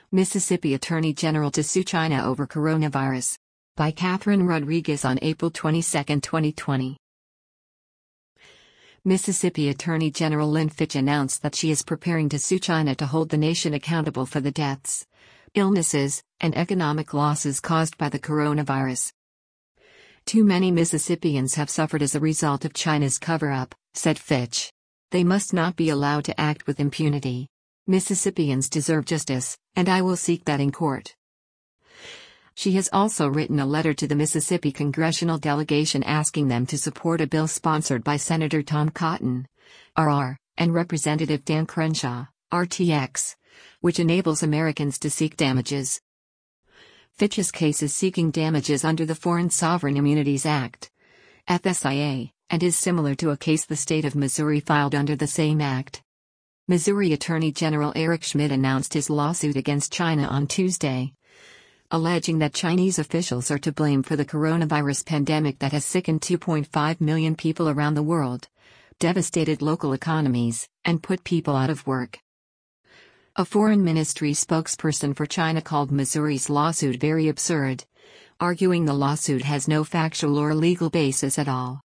Mississippi Attorney General to sue China over coronavirus. By Catherine Rodriguez on April 22, 2020. Mississippi Attorney General Lynn Fitch announced that she is preparing to sue China to hold the nation accountable for the deaths, illnesses, and economic losses caused by the coronavirus. Too many Mississippians have suffered as a result of China's cover-up, said Fitch. They must not be allowed to act with impunity. Mississippians deserve justice, and I will seek that in court. She has also written a letter to the Mississippi congressional delegation asking them to support a bill sponsored by Senator Tom Cotton, RR, and Representative Dan Crenshaw, RTX, which enables Americans to seek damages. Fitch's case is seeking damages under the Foreign Sovereign Immunities Act, FSIA, and is similar to a case the state of Missouri filed under the same act. Missouri Attorney General Eric Schmitt announced his lawsuit against China on Tuesday, alleging that Chinese officials are to blame for the coronavirus pandemic that has sickened 2.5 million people around the world, devastated local economies, and put people out of work. A foreign ministry spokesperson for China called Missouri's lawsuit very absurd, arguing the lawsuit has no factual or legal basis at all.